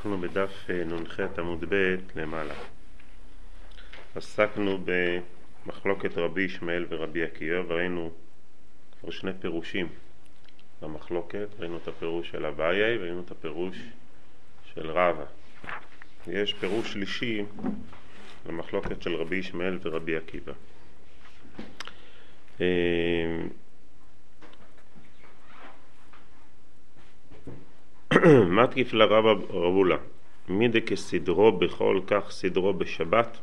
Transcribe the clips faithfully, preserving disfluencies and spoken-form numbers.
אנחנו בדף נ"ח עמוד ב' למעלה. עסקנו במחלוקת רבי ישמעאל ורבי עקיבא, וראינו כבר שני פירושים למחלוקת. ראינו את הפירוש של אביי וראינו את הפירוש של רבא. יש פירוש שלישי למחלוקת של רבי ישמעאל ורבי עקיבא. מתקיף לרבא רבולה מידי כסדרו בכל כך סדרו בשבת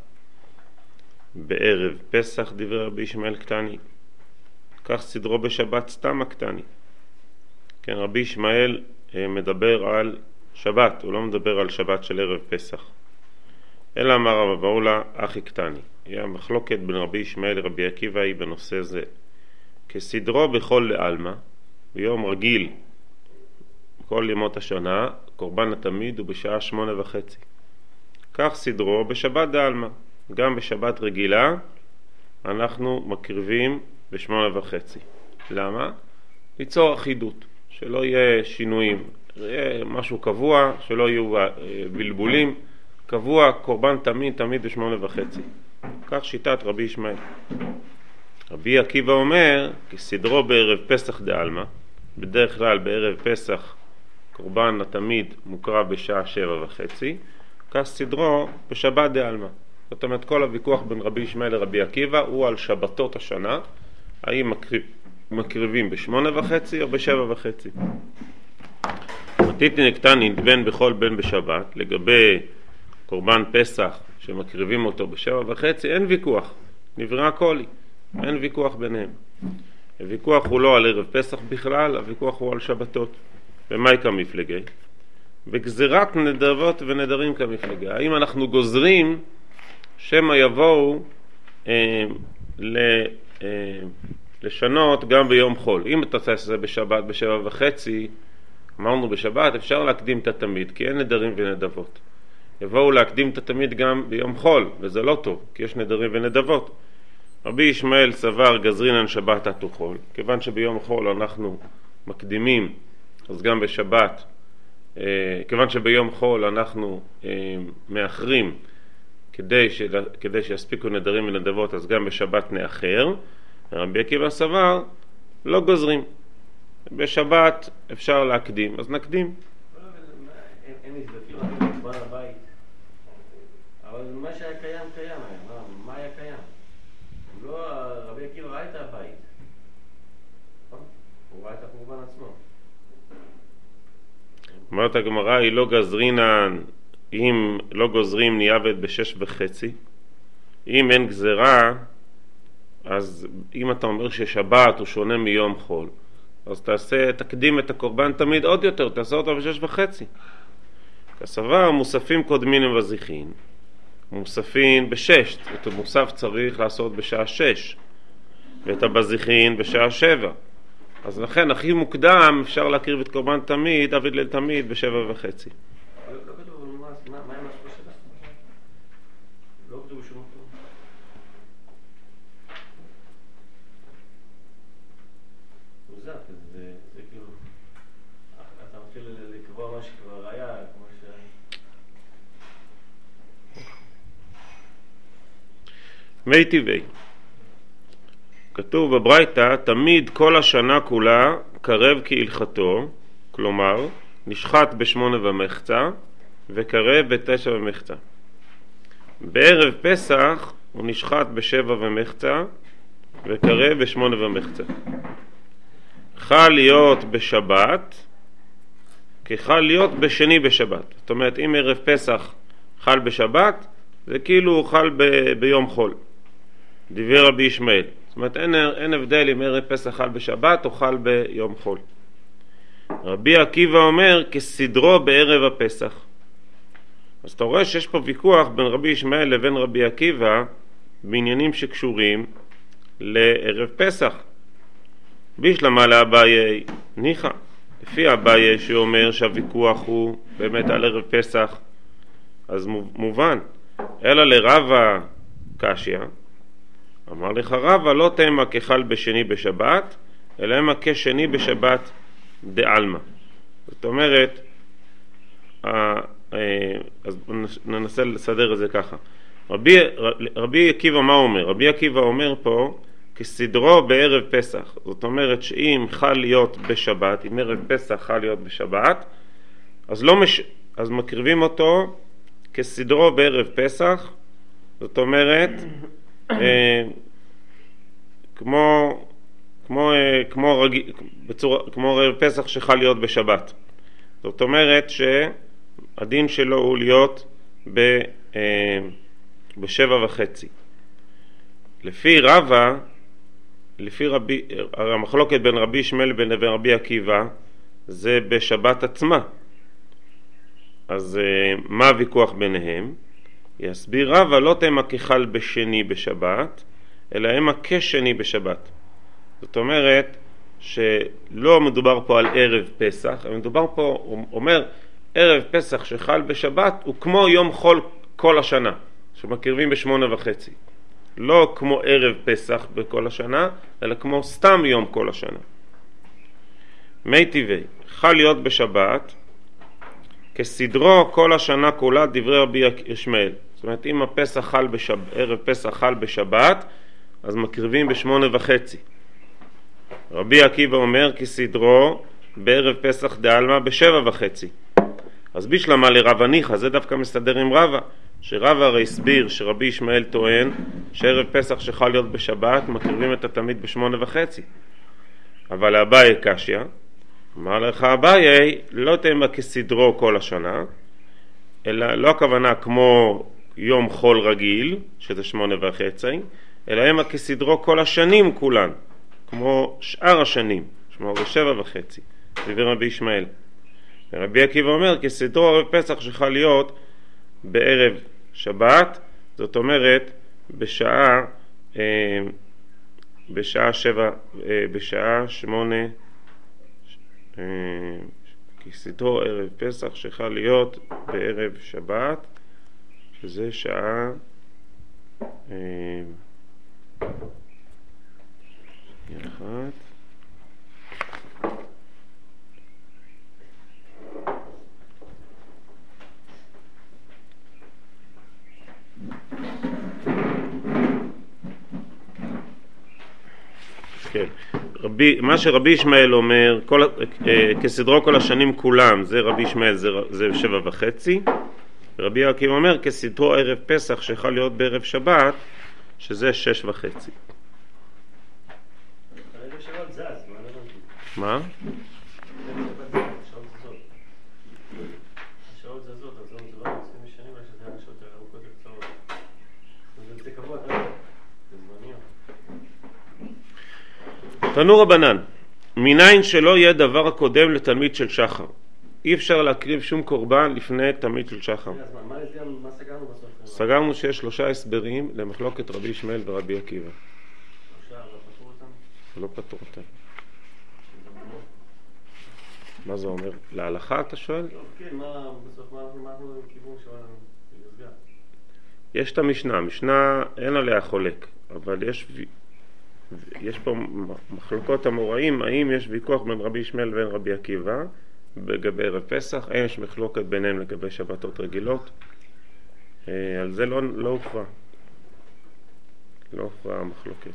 בערב פסח דברי רבי ישמעאל קטני, כך סדרו בשבת סתם הקטני. כן, רבי ישמעאל מדבר על שבת, הוא לא מדבר על שבת של ערב פסח. אלא אמר רבא רבולה אחי קטני. המחלוקת בין רבי ישמעאל לרבי עקיבא היא בנושא זה. כסדרו בכל לעלמא, ביום רגיל כל ימות השנה, קורבן התמיד הוא בשעה שמונה וחצי. כך סדרו בשבת דעלמא. גם בשבת רגילה אנחנו מקריבים בשמונה וחצי. למה? ליצור אחידות, שלא יהיה שינויים, יהיה משהו קבוע, שלא יהיו בלבולים. קבוע, קורבן תמיד תמיד בשמונה וחצי. כך שיטת רבי ישמעאל. רבי עקיבא אומר, כסדרו בערב פסח דעלמא, בדרך כלל בערב פסח קורבן התמיד מוקרב בשעה שבע וחצי, כך סדרו בשבת דעלמא. זאת אומרת, כל הוויכוח בין רבי ישמעאל לרבי עקיבא הוא על שבתות השנה, האם מקריב, מקריבים בשמונה וחצי או בשבע וחצי. מתיתין הקטנין בן בכל בן בשבת, לגבי קורבן פסח שמקריבים אותו בשבע וחצי, אין ויכוח, נברא קולי, אין ויכוח ביניהם. הוויכוח הוא לא על ערב פסח בכלל, הוויכוח הוא על שבתות. ומאי כמפלגי? בגזירת נדבות ונדרים כמפלגי. האם אנחנו גוזרים שמא יבואו אה, ל, אה, לשנות גם ביום חול? אם אתה עושה את זה בשבת בשבע וחצי, אמרנו בשבת אפשר להקדים את התמיד, כי אין נדרים ונדבות. יבואו להקדים את התמיד גם ביום חול, וזה לא טוב, כי יש נדרים ונדבות. רבי ישמעאל סבר גזרינן שבת עטו חול, כיוון שביום חול אנחנו מקדימים, אז גם בשבת, אה, כיוון שביום חול אנחנו אה, מאחרים כדי, ש, כדי שיספיקו נדרים ונדבות, אז גם בשבת נאחר. רבי עקיבא סבר לא גוזרים, בשבת אפשר להקדים, אז נקדים. אין נזבקים, נקבע לבית, אבל מה שהיה קיים קיים, מה היה קיים? לא, רבי עקיבא ראה את הבית, הוא ראה את הקורבן עצמו. אומרת הגמרא, היא לא גזרינן, אם לא גוזרים ניאבד בשש וחצי. אם אין גזרה, אז אם אתה אומר ששבת הוא שונה מיום חול, אז תעשה, תקדים את הקורבן תמיד עוד יותר, תעשה אותו בשש וחצי. כסבר מוספים קודמין וזיכין, מוספין בשש, את המוסף צריך לעשות בשעה שש, ואת הבזיכין בשעה שבע. אז לכן הכי מוקדם אפשר להקריב את קורבן תמיד, עבד ליל תמיד, בשבע וחצי. לא כתוב, מה הם עשו בשבת? לא כתוב שום מקום. מוזר, זה כאילו, אתה מתחיל לקבוע מה שכבר היה, כמו ש... מי טבעי. כתוב בברייתא, תמיד כל השנה כולה קרב כהלכתו, כלומר, נשחט בשמונה ומחצה, וקרב בתשע ומחצה. בערב פסח הוא נשחט בשבע ומחצה, וקרב בשמונה ומחצה. חל להיות בשבת, כחל להיות בשני בשבת. זאת אומרת, אם ערב פסח חל בשבת, זה כאילו הוא חל ב- ביום חול. דברי רבי ישמעאל. זאת אומרת, אין, אין הבדל אם ערב פסח חל בשבת או חל ביום חול. רבי עקיבא אומר כסדרו בערב הפסח. אז אתה רואה שיש פה ויכוח בין רבי ישמעאל לבין רבי עקיבא בעניינים שקשורים לערב פסח. בישלמה לאביי ניחא, לפי אביי שאומר שהוויכוח הוא באמת על ערב פסח, אז מובן. אלא לרבא קשיא, אמר לך רבא לא תימא כחל בשני בשבת, אלא תימא כשני בשבת דעלמא. זאת אומרת, ננסה לסדר את זה ככה. רבי, רבי עקיבא מה אומר? רבי עקיבא אומר פה כסדרו בערב פסח. זאת אומרת שאם חל להיות בשבת, אם ערב פסח חל להיות בשבת, אז, לא מש... אז מקריבים אותו כסדרו בערב פסח. זאת אומרת אה, כמו כמו כמו רג... בצורה כמו ערב פסח שחל להיות בשבת. זאת אומרת שהדין שלו הוא להיות ב אה, בשבע וחצי. לפי רבא, לפי רבי, המחלוקת בין רבי ישמעאל לבין רבי עקיבא זה בשבת עצמה. אז מה הוויכוח ביניהם? יסביר רבא, לא תמה כחל בשני בשבת, אלא המה כשני בשבת. זאת אומרת שלא מדובר פה על ערב פסח, אלא מדובר פה, הוא אומר, ערב פסח שחל בשבת הוא כמו יום חול כל השנה, שמקריבים בשמונה וחצי. לא כמו ערב פסח בכל השנה, אלא כמו סתם יום כל השנה. מי טבעי, חל להיות בשבת, כסדרו כל השנה כולה דברי רבי ישמעאל. זאת אומרת, אם הפסח חל בשבת, ערב פסח חל בשבת, אז מקריבים בשמונה וחצי. רבי עקיבא אומר כסדרו בערב פסח דעלמא בשבע וחצי. אז בשלמה לרבא ניחא, זה דווקא מסתדר עם רבא, שרבא הרי הסביר שרבי ישמעאל טוען שערב פסח שחל להיות בשבת מקריבים את התמיד בשמונה וחצי. אבל אביי קשיא, אמר לך אביי, לא תמה כסדרו כל השנה, אלא לא הכוונה כמו יום חול רגיל, שזה שמונה וחצי, אלא המה כסדרו כל השנים כולן, כמו שאר השנים, שמונה ושבע וחצי, דבר רבי ישמעאל. רבי עקיבא אומר כסדרו ערב פסח שחל להיות בערב שבת, זאת אומרת בשעה אה, בשעה שבע, אה, בשעה שמונה, אה, כסדרו ערב פסח שחל להיות בערב שבת, שזה שעה אה, אחת כן. רבי, מה שרבי ישמעאל אומר, כל, אה, כסדרו כל השנים כולם, זה רבי ישמעאל, זה, זה שבע וחצי. רבי עקיבא אומר, כסדרו ערב פסח שחל להיות בערב שבת, שזה שש וחצי. ערב שבת זז, מה לא הבנתי? מה? ערב שבת זז, השעות זזות. השעות זזות, אז זה לא עשרים שנים, אבל שזה השעות ארוכות וקצרות. זה קבוע, זה זמניות. תנו רבנן, מניין שלא יהיה דבר הקודם לתלמיד של שחר. אי אפשר להקריב שום קורבן לפני תלמיד של שחר. אז מה, מה סגרנו בסוף? סגרנו שיש שלושה הסברים למחלוקת רבי ישמעאל ורבי עקיבא. שלושה, לא פתרו אותם? לא פתרו אותם. מה זה אומר? להלכה אתה שואל? כן, מה בסוף, מה אנחנו בכיוון שלנו? יש את המשנה, המשנה אין עליה חולק, אבל יש יש פה מחלוקות המוראים, האם יש ויכוח בין רבי ישמעאל לבין רבי עקיבא לגבי ערב פסח, האם יש מחלוקת ביניהם לגבי שבתות רגילות, על זה לא, לא הוכרע, לא הוכרע המחלוקת.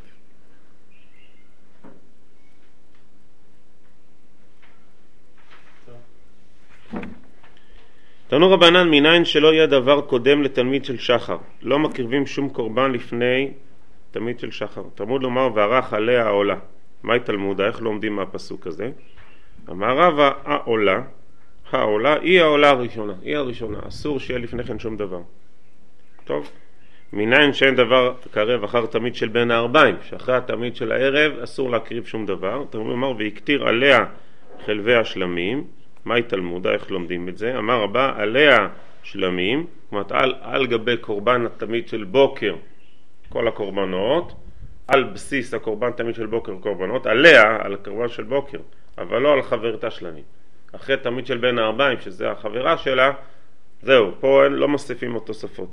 תנו רבנן, מניין שלא יהיה דבר קודם לתלמיד של שחר, לא מקריבים שום קורבן לפני תלמיד של שחר. תלמוד לומר וערך עליה העולה. מהי תלמודה? איך לומדים מהפסוק הזה? אמר רבא, העולה, העולה היא העולה הראשונה, היא הראשונה, אסור שיהיה לפני כן שום דבר. טוב, מניין שאין דבר קרב אחר תמיד של בין הארבעים, שאחרי התמיד של הערב אסור להקריב שום דבר. תלמוד לומר והקטיר עליה חלבי השלמים. מהי תלמודה? איך לומדים את זה? אמר רבא, עליה שלמים, זאת אומרת על, על גבי קורבן התמיד של בוקר כל הקורבנות, על בסיס הקורבן תמיד של בוקר קורבנות, עליה, על הקורבן של בוקר, אבל לא על חברתה שלמים. אחרי תמיד של בין הארבעים, שזה החברה שלה, זהו, פה אין, לא מוסיפים עוד תוספות.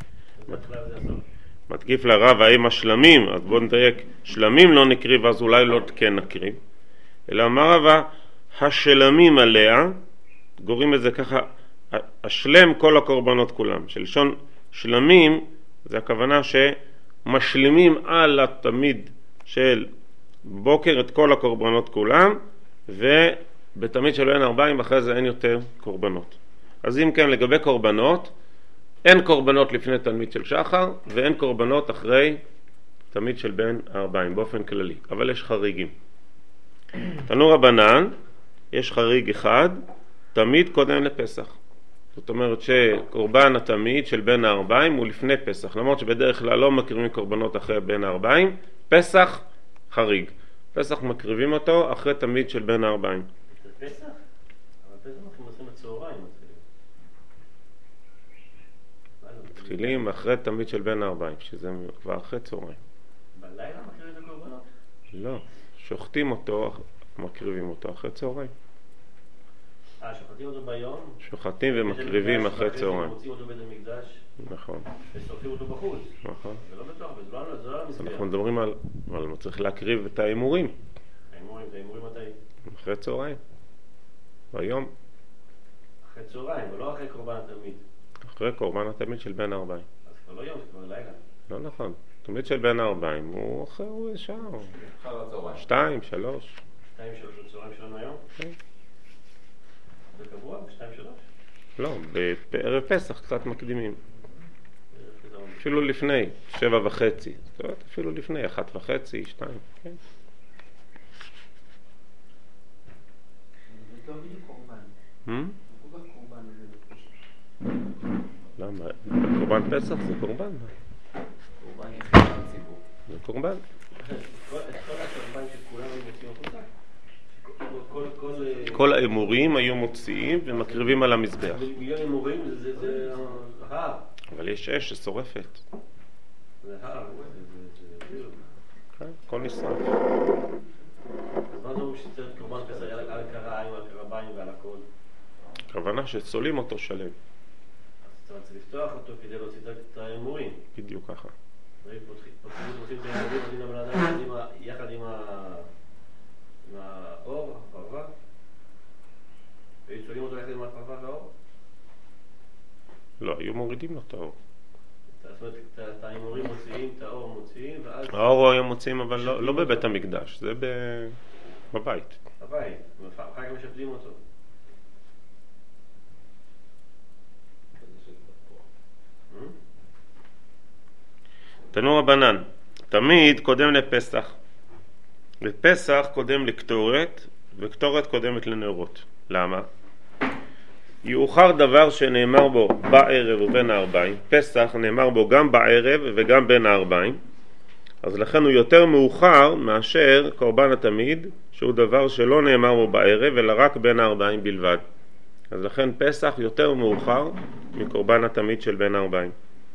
מתקיף לרב, האם השלמים, אז בואו נדייק, שלמים לא נקריב, אז אולי לא כן נקריב. אלא אמר רבא, השלמים עליה, גורים את זה ככה, השלם כל הקורבנות כולם. שלשון שלמים זה הכוונה שמשלימים על התמיד של בוקר את כל הקורבנות כולם, ובתמיד שלו אין ארבעים, אחרי זה אין יותר קורבנות. אז אם כן, לגבי קורבנות, אין קורבנות לפני תמיד של שחר, ואין קורבנות אחרי תמיד של בין ארבעים, באופן כללי. אבל יש חריגים. תנו רבנן, יש חריג אחד, תמיד קודם לפסח. זאת אומרת שקורבן התמיד של בין הארבעים הוא לפני פסח. למרות שבדרך כלל לא מקריבים קורבנות אחרי בין הארבעים, פסח חריג. פסח מקריבים אותו אחרי תמיד של בין הארבעים. זה פסח? אבל פסח אנחנו עושים בצהריים. מתחילים אחרי תמיד של בין הארבעים, שזה כבר אחרי צהריים. בלילה מקריבים את הקורבנות? לא, שוחטים אותו, מקריבים אותו אחרי צהריים. אה, שוחטים אותו ביום? שוחטים ומקריבים אחרי צהריים. מוצאים אותו בית המקדש? נכון. ושורפים אותו בחוץ? נכון. זה לא בתוך, זה לא המסגרת. אנחנו מדברים על, אבל צריך להקריב את האימורים. האימורים, זה האימורים מתי? אחרי צהריים. ביום. אחרי צהריים, ולא אחרי קורבן התלמיד. אחרי קורבן התלמיד של בין הארבעים. אז כבר לא יום, זה כבר לילה. לא נכון. תלמיד של בין הארבעים הוא אחרי שעה. אחר הצהריים. שתיים, שלוש. שתיים, שלוש הצהריים שלנו היום? כן. זה קבוע? שתיים, שלוש? לא, בערב פסח קצת מקדימים. אפילו לפני, שבע וחצי. זאת אומרת, אפילו לפני, אחת וחצי, שתיים. כן. זה לא בדיוק קורבן. Hmm? זה לא קורבן. למה? קורבן פסח זה קורבן. קורבן יחיד מהציבור. זה קורבן. את כל הקורבן שכולם מוצאים החוצה? כל האמורים היו מוציאים ומקריבים על המזבח. מיליון אמורים זה הר. אבל יש אש ששורפת. זה הר. כן, הכל נשרף. אז מה זה אומר שצריך קורבן פסח על קרעיים, על קרביים ועל הכל? הכוונה שצולים אותו שלם. אז צריך לפתוח אותו כדי להוציא את האמורים. בדיוק ככה. פותחים את האמורים, עושים לבן אדם יחד עם האור, הפרווה. והיו צולים אותו יחד עם הפרווה והאור? לא, היו מורידים לו את האור. זאת אומרת, את האמורים מוציאים, את האור מוציאים, ואז... האור היו מוציאים, אבל לא בבית המקדש, זה בבית. בבית, ואחר כך משפדים אותו. תנו רבנן, תמיד קודם לפסח. לפסח קודם לקטורת, וקטורת קודמת לנרות. למה? יאוחר דבר שנאמר בו בערב ובין הארבעים. פסח נאמר בו גם בערב וגם בין הארבעים. אז לכן הוא יותר מאוחר מאשר קורבן התמיד, שהוא דבר שלא נאמר בו בערב, אלא רק בין הארבעים בלבד. אז לכן פסח יותר מאוחר מקורבן התמיד של בין הארבעים.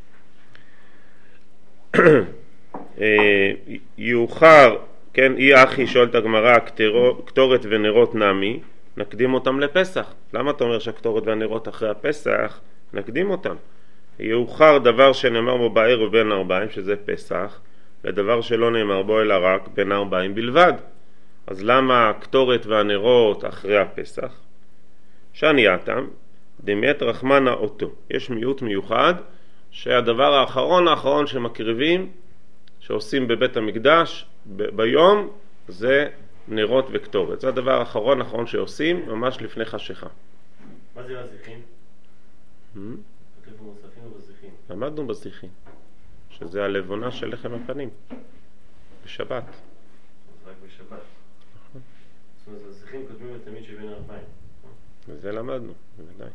יאוחר, כן, אי אחי שואלת הגמרא, קטורת ונרות נמי, נקדים אותם לפסח. למה אתה אומר שהקטורת והנרות אחרי הפסח, נקדים אותם? יאוחר דבר שנאמר בו בערב בין ארבעים, שזה פסח, לדבר שלא נאמר בו אלא רק בין ארבעים בלבד. אז למה הקטורת והנרות אחרי הפסח? שענייתם, דמיית רחמנה אותו. יש מיעוט מיוחד, שהדבר האחרון האחרון שמקריבים, שעושים בבית המקדש ב- ביום, זה נרות וקטורת. זה הדבר האחרון האחרון שעושים, ממש לפני חשיכה. מה זה בזיחין? כתוב במוספים ובזיחין. למדנו בזיחין, שזה הלבונה של לחם הפנים, בשבת. רק בשבת. נכון. זאת אומרת, בזיחין כותבים את תמיד שבין ארבעים. וזה למדנו, בוודאי.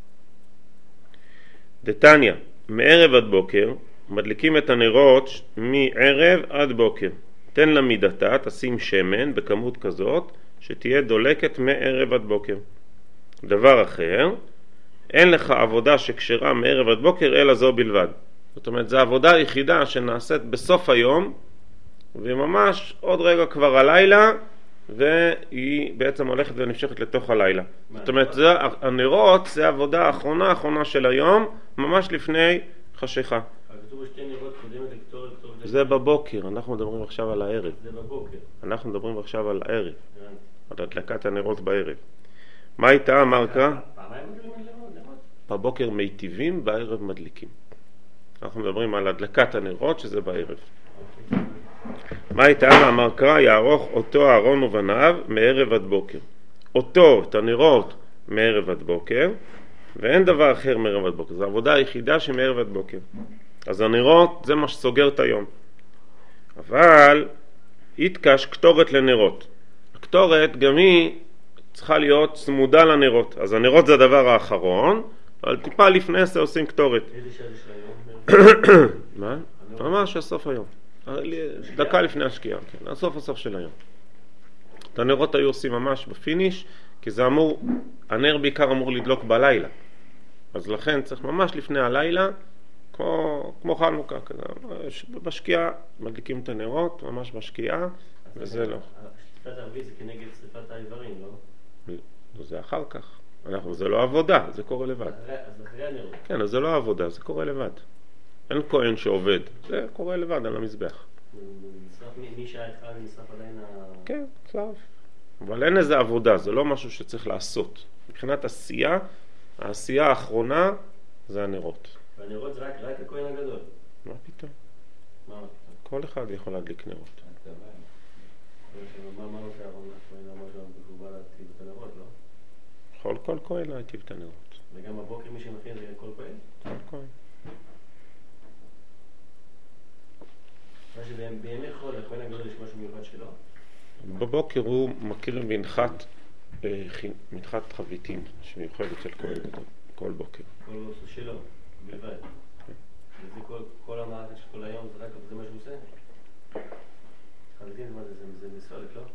דתניא, מערב עד בוקר, מדליקים את הנרות מערב עד בוקר. תן לה מידתה, תשים שמן בכמות כזאת, שתהיה דולקת מערב עד בוקר. דבר אחר, אין לך עבודה שקשרה מערב עד בוקר, אלא זו בלבד. זאת אומרת, זו העבודה היחידה שנעשית בסוף היום, וממש עוד רגע כבר הלילה, והיא בעצם הולכת ונמשכת לתוך הלילה. זאת אומרת, זה, הנרות זה העבודה האחרונה, האחרונה של היום, ממש לפני חשיכה. כתוב שתי נרות קודמת לקטורת, קטורת... זה בבוקר, אנחנו מדברים עכשיו על הערב. זה בבוקר. אנחנו מדברים עכשיו על הערב. על הדלקת הנרות בערב. מה הייתה, מרקה? פעמיים מדברים על נרות? בבוקר מיטיבים, בערב מדליקים. אנחנו מדברים על הדלקת הנרות, שזה בערב. מה הייתה? אמר קרא, יערוך אותו אהרון ובניו מערב עד בוקר. אותו, את הנרות, מערב עד בוקר, ואין דבר אחר מערב עד בוקר. זו העבודה היחידה שמערב עד בוקר. אז הנרות זה מה שסוגר את היום. אבל התקש קטורת לנרות. הקטורת גם היא צריכה להיות צמודה לנרות. אז הנרות זה הדבר האחרון, אבל טיפה לפני זה עושים קטורת. איזה שעה זה של היום? מה? ממש הסוף היום. דקה לפני השקיעה, כן, הסוף הסוף של היום. את הנרות היו עושים ממש בפיניש, כי זה אמור, הנר בעיקר אמור לדלוק בלילה. אז לכן צריך ממש לפני הלילה, כמו, כמו חנוכה כזה. בשקיעה מדליקים את הנרות, ממש בשקיעה, וזה לא. שריפת הערבי זה כנגד שריפת האיברים, לא? זה אחר כך. אנחנו, זה לא עבודה, זה קורה לבד. אז אחרי הנרות. כן, אז זה לא עבודה, זה קורה לבד. אין כהן שעובד, זה קורה לבד על המזבח. מי שעה אחד נשרף עדיין ה... כן, צרף. אבל אין איזה עבודה, זה לא משהו שצריך לעשות. מבחינת עשייה, העשייה האחרונה זה הנרות. והנרות זה רק, רק הכהן הגדול. מה פתאום? מה פתאום? כל אחד יכול להדליק נרות. מה מה עושה אהרון הכהן אמר שם שהוא בא להטיב את הנרות, לא? יכול כל כהן להטיב את הנרות. וגם בבוקר מי שמכין זה כל כהן? כל כהן. מה שבימי חול, הכהן הגדול יש משהו מיוחד שלו? בבוקר הוא מכיר מנחת, מנחת חביתין שמיוחדת של כהן גדול, כל בוקר. כל בוקר שלו, בלבד. וזה כל, כל המערכת של כל היום, זה רק זה מה שהוא עושה? חביתין, מה זה? זה, זה מסולת, לא?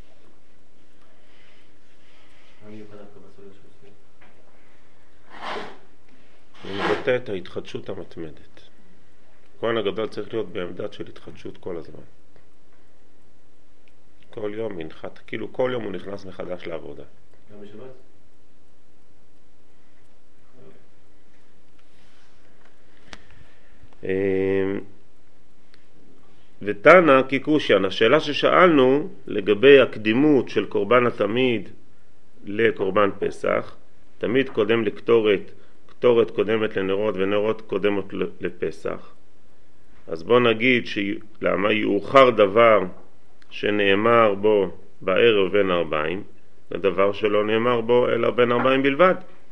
מה מיוחד דווקא בסולת שהוא עושה? הוא מבטא את ההתחדשות המתמדת. כהן הגדול צריך להיות בעמדת של התחדשות כל הזמן. כל יום מנחת, כאילו כל יום הוא נכנס מחדש לעבודה. גם בשבת? ותנא כקושיין, השאלה ששאלנו לגבי הקדימות של קורבן התמיד לקורבן פסח, תמיד קודם לקטורת, קטורת קודמת לנרות ונרות קודמות לפסח. אז בוא נגיד שלמה יאוחר דבר שנאמר בו בערב בין ארבעים, לדבר שלא נאמר בו אלא בין ארבעים בלבד.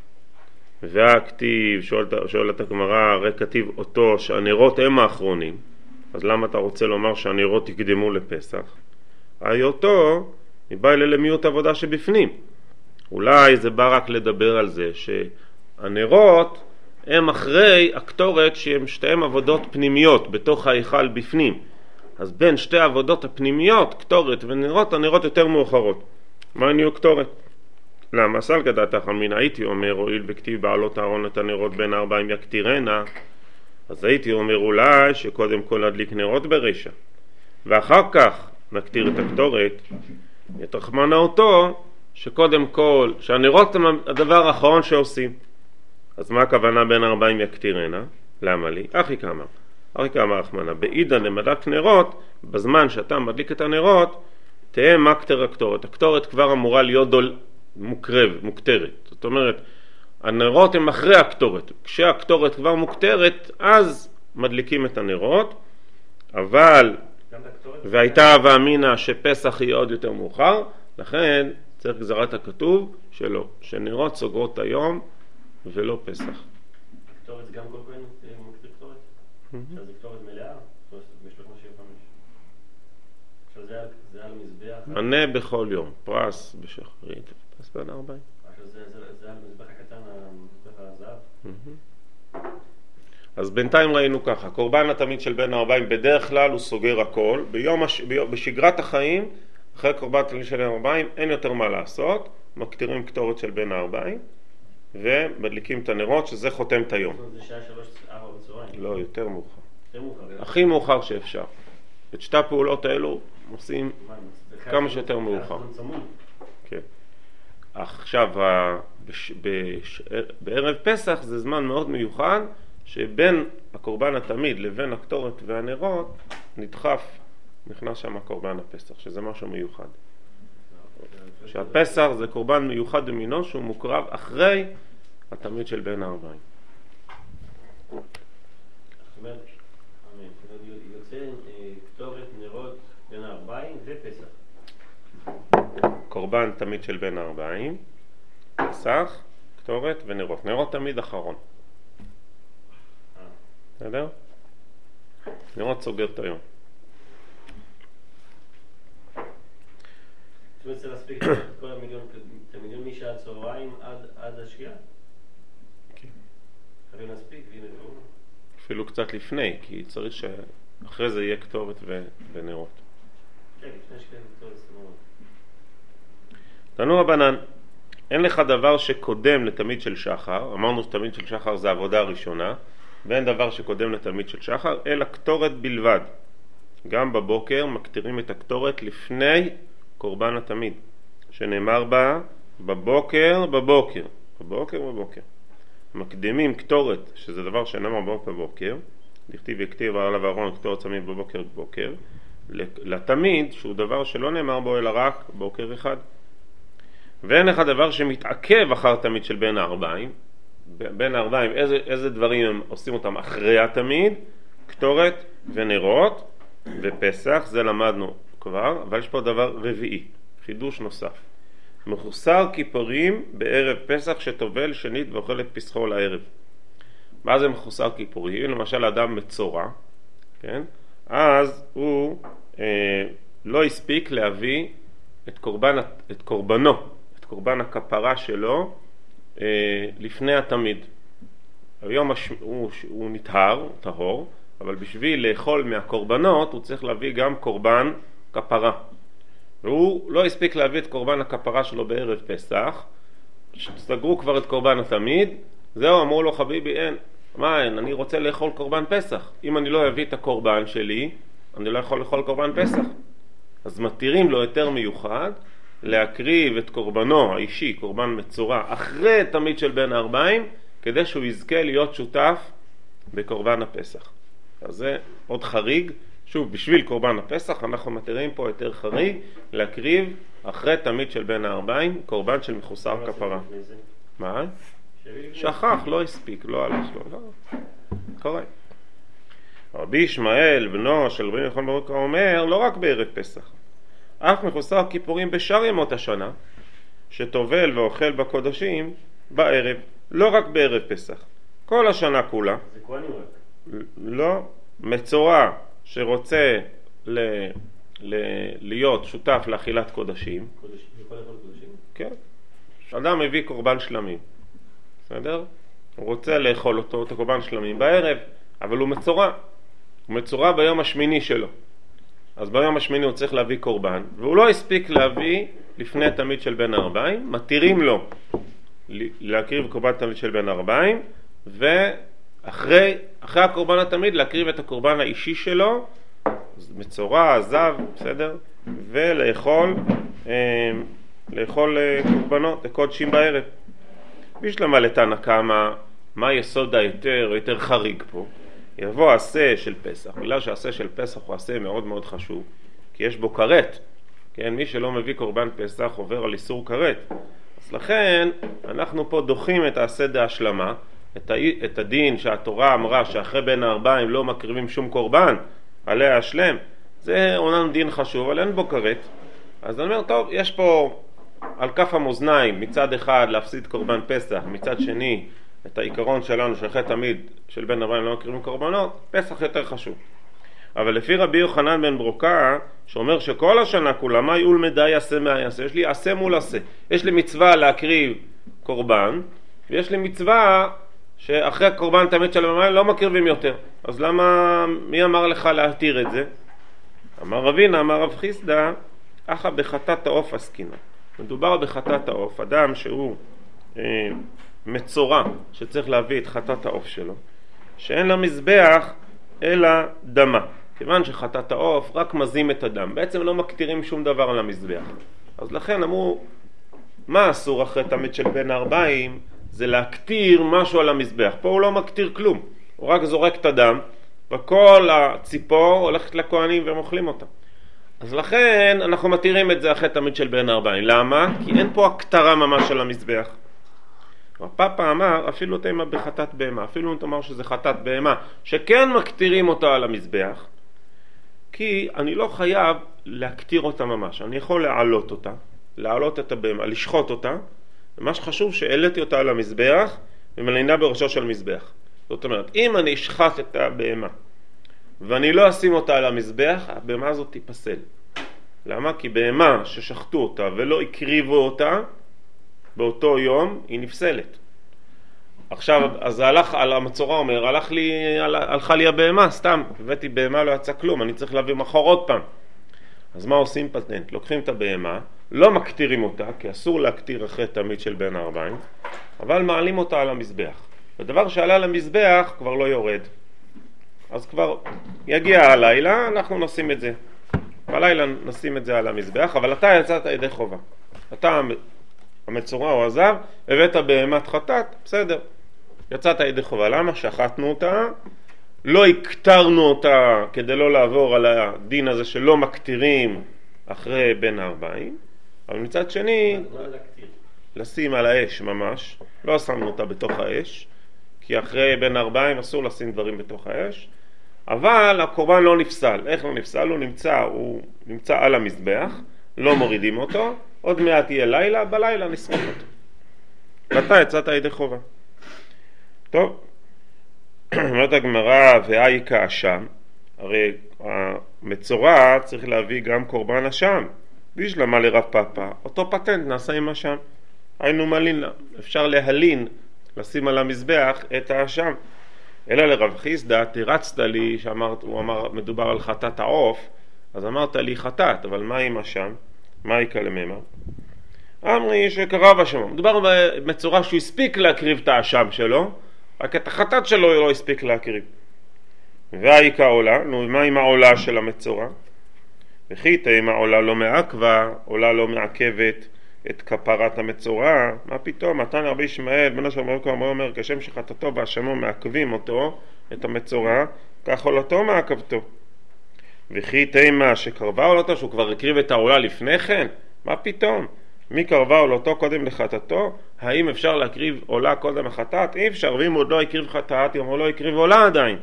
והכתיב, שואלת הגמרא, הרי כתיב אותו שהנרות הם האחרונים, אז למה אתה רוצה לומר שהנרות יקדמו לפסח? היותו מבא אלה למיעוט עבודה שבפנים. אולי זה בא רק לדבר על זה שהנרות הם אחרי הקטורת שהם שתיהם עבודות פנימיות בתוך ההיכל בפנים. אז בין שתי העבודות הפנימיות, קטורת ונרות, הנרות יותר מאוחרות. מה נהיו קטורת? למה? סלקא דעתך אמינא, הייתי אומר, הואיל וכתיב בעלות אהרון את הנרות בין ארבעים יקטירנה, אז הייתי אומר אולי שקודם כל נדליק נרות ברשע, ואחר כך נקטיר את הקטורת, יתרחמנה אותו, שקודם כל, שהנרות הם הדבר האחרון שעושים. אז מה הכוונה בין ארבעים יקטירנה? למה לי? אחי כאמר. אחי כאמר רחמנה, בעידן למדלק נרות, בזמן שאתה מדליק את הנרות, תהיה מקטר הקטורת. הקטורת כבר אמורה להיות דול מוקרב, מוקטרת. זאת אומרת, הנרות הם אחרי הקטורת. כשהקטורת כבר מוקטרת, אז מדליקים את הנרות, אבל, והייתה ואמינה שפסח יהיה עוד יותר מאוחר, לכן צריך גזרת הכתוב שלא, שנרות סוגרות היום ולא פסח. קטורת זה גם כל כהן מוקטר קטורת? עכשיו זה קטורת מלאה? ב-שלוש מאות שבעים וחמש. עכשיו זה על מזבח? מנה בכל יום, פרס בשחרית, פרס בין ארבעים. עכשיו זה על מזבח הקטן, מזבח הזהב? אז בינתיים ראינו ככה, קורבן התמיד של בין ארבעים בדרך כלל הוא סוגר הכל, ביום הש... ביום... בשגרת החיים, אחרי קורבן התמיד של בין ארבעים אין יותר מה לעשות, מקטירים קטורת של בין ארבעים, ומדליקים את הנרות, שזה חותם את היום. זה שעה שלוש, ארבע בצהריים? לא, יותר מאוחר. יותר מאוחר. הכי מאוחר שאפשר. את שתי הפעולות האלו עושים כמה שיותר מאוחר. כן. עכשיו, בש... בש... בערב פסח זה זמן מאוד מיוחד, שבין הקורבן התמיד לבין הקטורת והנרות נדחף, נכנס שם הקורבן הפסח, שזה משהו מיוחד. שהפסח זה קורבן מיוחד במינו שהוא מוקרב אחרי התמיד של בין הארבעים. זאת אומרת, יוצא קטורת נרות בין הארבעים ופסח. קורבן תמיד של בין הארבעים, פסח, קטורת ונרות. נרות תמיד אחרון. בסדר? נרות סוגר את היום. זאת אומרת, צריך להספיק את כל המיליון, את המיליון משעה צהריים עד השקיעה? כן. חייבים להספיק, והנה טוב. אפילו קצת לפני, כי צריך שאחרי זה יהיה קטורת ונרות. כן, לפני שקיעה קטורת ונרות. תנו רבנן, אין לך דבר שקודם לתמיד של שחר, אמרנו שתמיד של שחר זה העבודה הראשונה, ואין דבר שקודם לתמיד של שחר, אלא קטורת בלבד. גם בבוקר מקטירים את הקטורת לפני קורבן התמיד, שנאמר בה בבוקר בבוקר, בבוקר בבוקר. מקדימים קטורת, שזה דבר שנאמר בבוקר בבוקר, דכתיב וכתיב עליו אהרון קטורת תמיד בבוקר בבוקר, לתמיד שהוא דבר שלא נאמר בו אלא רק בוקר אחד. ואין לך דבר שמתעכב אחר תמיד של בין הארבעים. בין הארבעים, איזה, איזה דברים הם עושים אותם אחרי התמיד? קטורת ונרות ופסח, זה למדנו כבר, אבל יש פה דבר רביעי, חידוש נוסף. מחוסר כיפורים בערב פסח שטובל שנית ואוכל את פסחו לערב. מה זה מחוסר כיפורים? למשל אדם מצורע, כן? אז הוא אה, לא הספיק להביא את, קורבן, את קורבנו, את קורבן הכפרה שלו אה, לפני התמיד. היום הש... הוא, הוא נטהר, הוא טהור, אבל בשביל לאכול מהקורבנות הוא צריך להביא גם קורבן כפרה. והוא לא הספיק להביא את קורבן הכפרה שלו בערב פסח, סגרו כבר את קורבן התמיד, זהו, אמרו לו חביבי אין, מה אין, אני רוצה לאכול קורבן פסח. אם אני לא אביא את הקורבן שלי, אני לא יכול לאכול קורבן פסח. אז מתירים לו יותר מיוחד להקריב את קורבנו האישי, קורבן מצורע, אחרי תמיד של בין הארבעים, כדי שהוא יזכה להיות שותף בקורבן הפסח. אז זה עוד חריג. שוב, בשביל קורבן הפסח אנחנו מתירים פה יותר חריג להקריב אחרי תמיד של בין הארבעים, קורבן של מחוסר כפרה. מה? שכח, לא הספיק, לא הלך לו, לא. קורה. רבי ישמעאל, בנו של רבי נחמן ברוקה, אומר, לא רק בערב פסח, אף מחוסר כיפורים בשאר ימות השנה, שטובל ואוכל בקודשים בערב, לא רק בערב פסח, כל השנה כולה. זה כהנים רק. לא, מצורע שרוצה ל, ל, להיות שותף לאכילת קודשים. קודשים, יכול לאכול קודשים? כן. אדם מביא קורבן שלמים, בסדר? הוא רוצה לאכול אותו, את הקורבן שלמים בערב, אבל הוא מצורע. הוא מצורע ביום השמיני שלו. אז ביום השמיני הוא צריך להביא קורבן, והוא לא הספיק להביא לפני תמיד של בין הארבעים, מתירים לו להקריב קורבן תמיד של בין הארבעים, ואחרי אחרי הקורבן התמיד להקריב את הקורבן האישי שלו, מצורע, זב, בסדר? ולאכול אה, לאכול אה, קורבנות, קודשים בערב. בשלמה לתנא קמא, מה יסוד היותר, יותר חריג פה? יבוא עשה של פסח, בגלל שהעשה של פסח הוא עשה מאוד מאוד חשוב, כי יש בו כרת, כן? מי שלא מביא קורבן פסח עובר על איסור כרת. אז לכן אנחנו פה דוחים את העשה דהשלמה, את, ה... את הדין שהתורה אמרה שאחרי בין הארבעים לא מקריבים שום קורבן, עליה השלם, זה אומנם דין חשוב, אבל אין בו כרת. אז אני אומר, טוב, יש פה על כף המאזניים, מצד אחד להפסיד קורבן פסח, מצד שני את העיקרון שלנו שאחרי תמיד של בין ארבעים לא מקריבים קורבנות, פסח יותר חשוב. אבל לפי רבי יוחנן בן ברוקה, שאומר שכל השנה כולה, מה יעול מדי עשה מה יעשה? יש לי עשה מול עשה. יש לי מצווה להקריב קורבן, ויש לי מצווה שאחרי הקורבן תמיד של ארבעים לא מקריבים יותר. אז למה, מי אמר לך להתיר את זה? אמר רבינה, אמר רב חיסדא, אחא בחטאת העוף עסקינן. מדובר בחטאת העוף, אדם שהוא אה, מצורע, שצריך להביא את חטאת העוף שלו, שאין לה מזבח אלא דמה. כיוון שחטאת העוף רק מזים את הדם, בעצם לא מקטירים שום דבר על המזבח. אז לכן אמרו, מה אסור אחרי תמיד של בין הארבעים? זה להקטיר משהו על המזבח. פה הוא לא מקטיר כלום, הוא רק זורק את הדם, וכל הציפור הולכת לכהנים והם אוכלים אותה. אז לכן אנחנו מתירים את זה אחרי תמיד של בין הארבעים. למה? כי אין פה הקטרה ממש של המזבח. הפאפה אמר אפילו תימה בחטאת בהמה, אפילו אם תאמר שזה חטאת בהמה שכן מקטירים אותה על המזבח, כי אני לא חייב להקטיר אותה ממש, אני יכול להעלות אותה, להעלות את הבהמה, לשחוט אותה, ומה שחשוב שהעליתי אותה על המזבח ומלינה בראשו של מזבח. זאת אומרת, אם אני אשחט את הבהמה ואני לא אשים אותה על המזבח, הבהמה הזאת תיפסל. למה? כי בהמה ששחטו אותה ולא הקריבו אותה באותו יום, היא נפסלת. עכשיו, אז הלך על המצורע אומר, הלך לי, הלכה לי הבהמה, סתם, הבאתי בהמה, לא יצא כלום, אני צריך להביא מחור עוד פעם. אז מה עושים פטנט? לוקחים את הבהמה, לא מקטירים אותה, כי אסור להקטיר אחרי תמיד של בין הארבעים, אבל מעלים אותה על המזבח. ודבר שעלה למזבח כבר לא יורד. אז כבר יגיע הלילה, אנחנו נשים את זה. בלילה נשים את זה על המזבח, אבל אתה יצאת ידי חובה. אתה המצורע או עזב, הבאת בהמת חטאת, בסדר. יצאת ידי חובה. למה? שחטנו אותה, לא הקטרנו אותה כדי לא לעבור על הדין הזה שלא מקטירים אחרי בין הארבעים, אבל מצד שני, לשים על האש ממש, לא שמנו אותה בתוך האש, כי אחרי בין הארבעים אסור לשים דברים בתוך האש, אבל הקורבן לא נפסל. איך לא נפסל? הוא נמצא, הוא נמצא על המזבח, לא מורידים אותו, עוד מעט יהיה לילה, בלילה נשרוף אותו. ואתה יצאת ידי חובה. טוב, אומרת הגמרא, והאיקה אשם, הרי המצורע צריך להביא גם קורבן אשם, וישלמה לרב פאפה, אותו פטנט נעשה עם אשם. היינו מלין, אפשר להלין, לשים על המזבח את האשם. אלא לרב חיסדא, תרצת לי, שאמרת, הוא אמר, מדובר על חטאת העוף, אז אמרת לי חטאת, אבל מה עם אשם? מה איקה לממה? אמרי שקרב אשם, מדובר במצורע שהוא הספיק להקריב את האשם שלו, רק את החטאת שלו הוא לא הספיק להקריב. והאיקה עולה, נו, מה עם העולה של המצורע? וכי תאם העולה לא מעכבה, עולה לא מעכבת את כפרת המצורע, מה פתאום? מתן רבי ישמעאל בן אשר מרוקו אמרו אומר, כשם שחטאתו ואשמו מעכבים אותו, את המצורע, כך עולתו מעכבתו. וכי תאמה שקרבה עולתו, שהוא כבר הקריב את העולה לפני כן, מה פתאום? מי קרבה עולתו קודם לחטאתו? האם אפשר להקריב עולה קודם לחטאת? אי אפשר, ואם עוד לא הקריב חטאת, אם הוא לא הקריב עולה עדיין.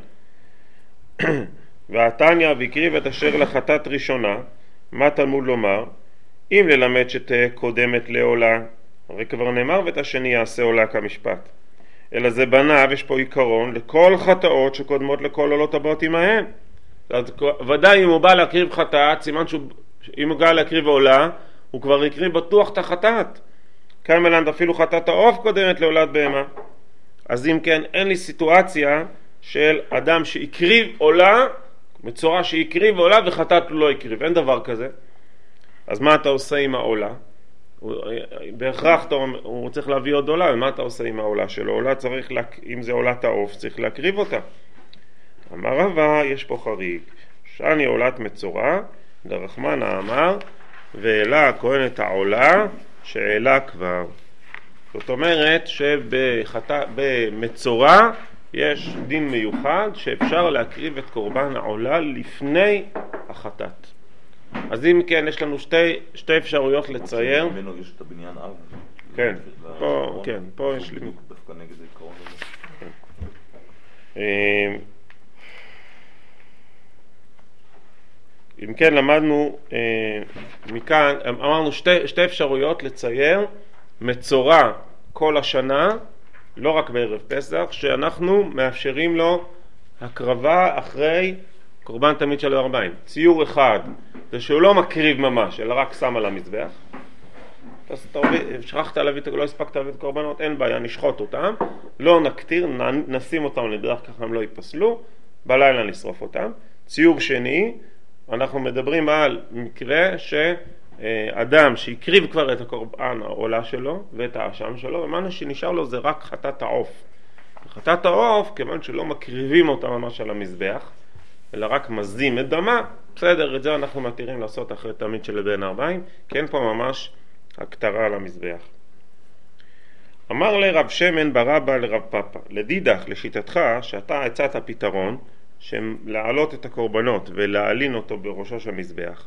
והתניא והקריב את אשר לחטאת ראשונה, מה תלמוד לומר? אם ללמד שתהיה קודמת לעולה, הרי כבר נאמר ואת השני יעשה עולה כמשפט. אלא זה בנה, ויש פה עיקרון, לכל חטאות שקודמות לכל עולות הבאות עמהן. ודאי אם הוא בא להקריב חטאת, סימן שאם הוא בא להקריב עולה, הוא כבר הקריב בטוח את החטאת. כמלנד אפילו חטאת העוף קודמת לעולת בהמה. אז אם כן, אין לי סיטואציה של אדם שהקריב עולה, מצורע שהקריב עולה וחטאת הוא לא הקריב. אין דבר כזה. אז מה אתה עושה עם העולה? בהכרח הוא צריך להביא עוד עולה, ומה אתה עושה עם העולה שלו? עולה צריך, אם זה עולת העוף, צריך להקריב אותה. אמר רבא, יש פה חריג. שאני עולת מצורע, דרחמנה אמר, והעלה הכהן את העולה שהעלה כבר. זאת אומרת שבמצורע יש דין מיוחד שאפשר להקריב את קורבן העולה לפני החטאת. אז אם כן, יש לנו שתי, שתי אפשרויות לצייר. ממנו יש את הבניין אב. כן, פה, כן, פה יש לי... דווקא נגד העיקרון הזה. אם כן, למדנו מכאן, אמרנו שתי, שתי אפשרויות לצייר מצורע כל השנה, לא רק בערב פסח, שאנחנו מאפשרים לו הקרבה אחרי קורבן תמיד של ארבעים. ציור אחד זה שהוא לא מקריב ממש, אלא רק שם על המזבח. אז אתה שכחת להביא, לא הספקת להביא את קורבנות, אין בעיה, נשחוט אותם, לא נקטיר, נשים אותם לדרך, ככה הם לא ייפסלו, בלילה נשרוף אותם. ציור שני, אנחנו מדברים על מקרה שאדם שהקריב כבר את הקורבן העולה שלו ואת האשם שלו, ומה שנשאר לו זה רק חטאת העוף. חטאת העוף, כיוון שלא מקריבים אותה ממש על המזבח, אלא רק מזים את דמה, בסדר, את זה אנחנו מתירים לעשות אחרי תמיד של בין ארבעים, כי אין פה ממש הקטרה על המזבח. אמר לרב שמן ברבא לרב פאפה, לדידך, לשיטתך, שאתה הצעת פתרון, להעלות את הקורבנות ולהעלין אותו בראשו של המזבח.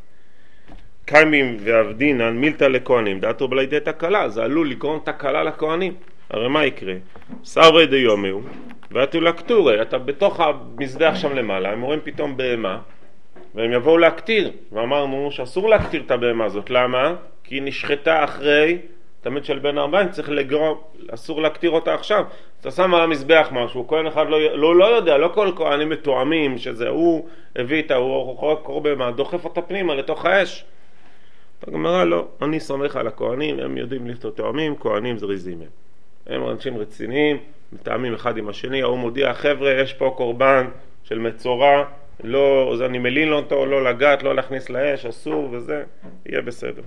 קיימים ועבדינן מילתא לכהנים, דעתו בלידי תקלה, זה עלול לגרום תקלה לכהנים. הרי מה יקרה? סברי דיומהו ואתו לקטורי, אתה בתוך המזבח שם למעלה, הם רואים פתאום בהמה והם יבואו להקטיר, ואמרנו שאסור להקטיר את הבהמה הזאת. למה? כי היא נשחטה אחרי תמיד של בן ארבעים, צריך לגרום, אסור להקטיר אותה עכשיו. אתה שם על המזבח משהו, כהן אחד לא, לא, לא יודע, לא כל כהנים מתואמים שזה הוא הביא את הוא קורא בהמה, דוחף אותה פנימה לתוך האש. הגמרא לא, אני סומך על הכהנים, הם יודעים להיות תואמים, כהנים זריזים הם. הם אנשים רציניים, מתאמים אחד עם השני, הוא מודיע, חבר'ה, יש פה קורבן של מצורע, לא, אז אני מלין אותו, לא לגעת, לא להכניס לאש, אסור וזה, יהיה בסדר.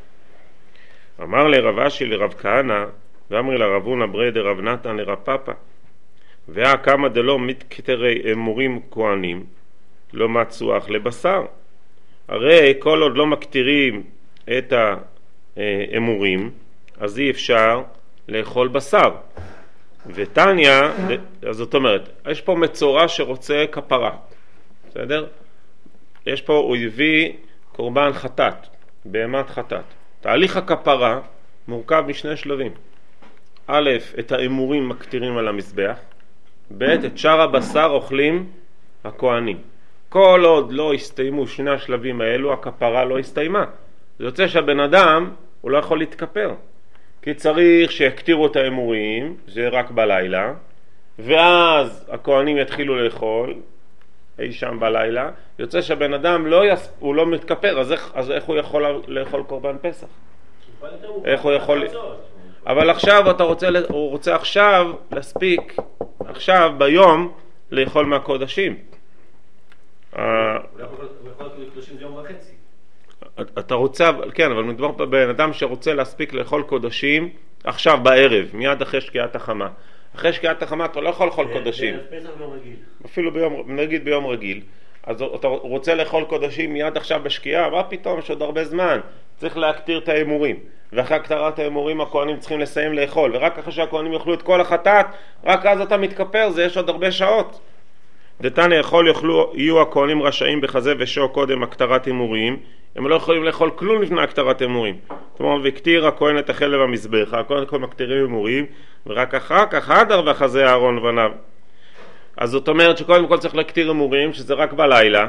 אמר לרב אשי לרב כהנא, ואמרי לרב הונא ברי דרב נתן לרב פאפא, ואה כמה דלא מתקטרי אמורים כהנים, לא מצוח לבשר. הרי כל עוד לא מקטירים את האמורים, אז אי אפשר לאכול בשר. ותניה, אז זאת אומרת, יש פה מצורע שרוצה כפרה, בסדר? יש פה, הוא הביא קורבן חטאת, בהמת חטאת. תהליך הכפרה מורכב משני שלבים. א', את האמורים מקטירים על המזבח, ב', את שאר הבשר אוכלים הכהנים. כל עוד לא הסתיימו שני השלבים האלו, הכפרה לא הסתיימה. זה יוצא שהבן אדם, הוא לא יכול להתכפר. כי צריך שיקטירו את האמורים, זה רק בלילה, ואז הכהנים יתחילו לאכול, אי שם בלילה, יוצא שהבן אדם לא יס... הוא לא מתכפר, אז איך, אז איך הוא יכול לאכול קורבן פסח? איך הוא יכול... אבל עכשיו אתה רוצה, הוא רוצה עכשיו להספיק, עכשיו ביום, לאכול מהקודשים. הוא יכול לקדושים זה יום וחצי. אתה רוצה, כן, אבל מדובר פה בן אדם שרוצה להספיק לאכול קודשים עכשיו בערב, מיד אחרי שקיעת החמה. אחרי שקיעת החמה אתה לא יכול לאכול קודשים. פסח ביום רגיל. אפילו ביום, נגיד ביום רגיל. אז אתה רוצה לאכול קודשים מיד עכשיו בשקיעה, מה פתאום, יש עוד הרבה זמן. צריך להקטיר את האמורים. ואחרי הקטרת האמורים הכהנים צריכים לסיים לאכול. ורק אחרי שהכהנים יאכלו את כל החטאת, רק אז אתה מתכפר, זה יש עוד הרבה שעות. דתניא יכול יאכלו, יהיו הכהנים רשאים בחזה ושור קודם הקטרת אמורים, הם לא יכולים לאכול כלום לפני הקטרת אמורים. זאת אומרת, והקטיר הכהן את החלב המזבח, הכהן כל מקטירים אמורים, ורק אחר כך הדר וחזה אהרון ובניו. אז זאת אומרת שקודם כל צריך להקטיר אמורים, שזה רק בלילה,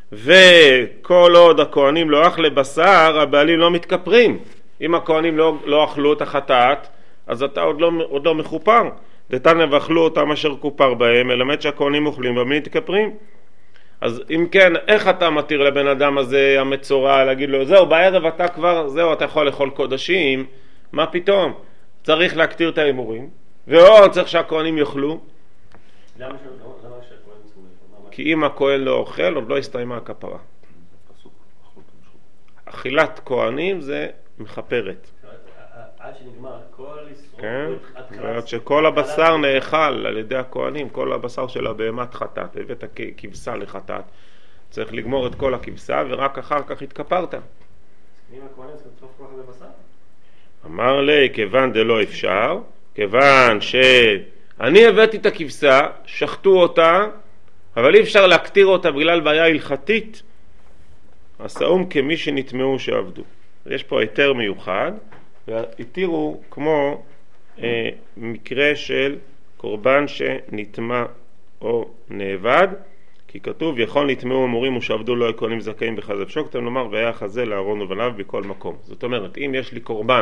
וכל עוד הכהנים לא אכלו בשר, הבעלים לא מתכפרים. אם הכהנים לא, לא אכלו את החטאת, אז אתה עוד לא, עוד לא מחופר. דתניא ואכלו אותם אשר כופר בהם, מלמד שהכהנים אוכלים והם מתכפרים. אז אם כן, איך אתה מתיר לבן אדם הזה המצורע להגיד לו, זהו, בערב אתה כבר, זהו, אתה יכול לאכול קודשים, מה פתאום? צריך להקטיר את האמורים, ועוד צריך שהכהנים יאכלו. למה שהכהנים צריכים לאכול? כי אם הכהן לא אוכל, עוד לא הסתיימה הכפרה. אכילת כהנים זה מחפרת. עד שנגמר כל ישרוד, כן, ועד שכל הבשר נאכל על ידי הכהנים, כל הבשר של הבהמת חטאת, הבאת כבשה לחטאת, צריך לגמור את כל הכבשה ורק אחר כך התכפרת. אם הכהנים צריכים לצרוף כל כך בבשר? אמר לי, כיוון דלא אפשר, כיוון שאני הבאתי את הכבשה, שחטו אותה, אבל אי אפשר להקטיר אותה בגלל בעיה הלכתית, הסאום כמי שנטמעו שעבדו. יש פה היתר מיוחד, והתירו כמו אה, מקרה של קורבן שנטמע או נאבד, כי כתוב יכול נטמעו אמורים ושעבדו לא הכהנים זכאים בחזה ושור, כתוב לומר והיה חזה לאהרון ובניו בכל מקום. זאת אומרת, אם יש לי קורבן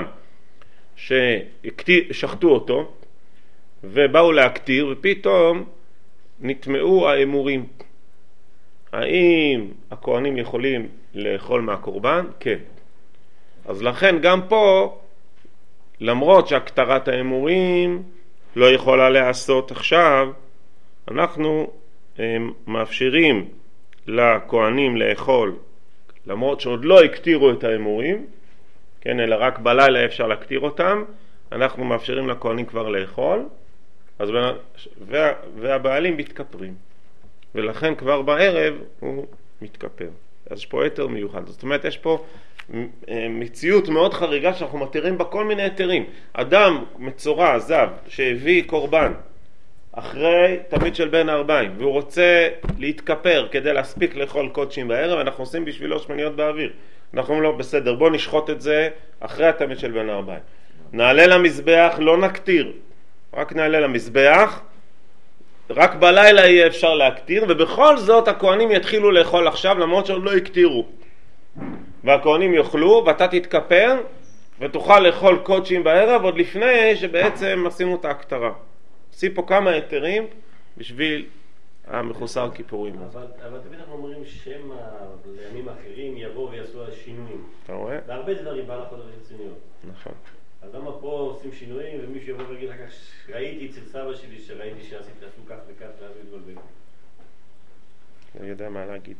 ששחטו אותו ובאו להקטיר ופתאום נטמעו האמורים, האם הכהנים יכולים לאכול מהקורבן? כן. אז לכן גם פה, למרות שהקטרת האמורים לא יכולה לעשות עכשיו, אנחנו הם, מאפשרים לכהנים לאכול, למרות שעוד לא הקטירו את האמורים, כן, אלא רק בלילה אפשר להקטיר אותם, אנחנו מאפשרים לכהנים כבר לאכול, אז, וה, והבעלים מתכפרים. ולכן כבר בערב הוא מתכפר. אז יש פה היתר מיוחד. זאת אומרת, יש פה מציאות מאוד חריגה שאנחנו מתירים בה כל מיני היתרים. אדם מצורע, זב, שהביא קורבן אחרי תמיד של בן ארבעים, והוא רוצה להתכפר כדי להספיק לאכול קודשים בערב, אנחנו עושים בשבילו שמניות באוויר. אנחנו אומרים לו, בסדר, בוא נשחוט את זה אחרי התמיד של בן ארבעים. נעלה למזבח, לא נקטיר. רק נעלה למזבח, רק בלילה יהיה אפשר להקטיר, ובכל זאת הכהנים יתחילו לאכול עכשיו למרות שעוד לא יקטירו. והכהנים יאכלו ואתה תתכפר ותוכל לאכול קודשים בערב עוד לפני שבעצם עשינו את ההקטרה. עושים פה כמה היתרים בשביל המחוסר כיפורים. אבל, אבל תמיד אנחנו אומרים שמא לימים אחרים יבואו ויעשו שינויים. אתה רואה? בהרבה דברים בהלכות הרציניות. נכון. אז למה פה עושים שינויים ומישהו יבוא ויגיד אחר כך ראיתי אצל סבא שלי שראיתי שעשית עשו כך וכך ואז הוא יתבלבל. אני יודע מה להגיד.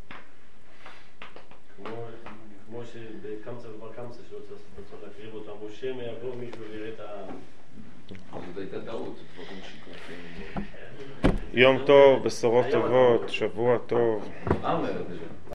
כמו, כמו שבקמצא ובר קמצא שלא צריך להקריב אותם, או שמא יבוא מישהו ויראה את ה... זאת הייתה טעות, דברים שיקרפים. יום טוב, בשורות טובות, שבוע טוב. מה אומר את זה?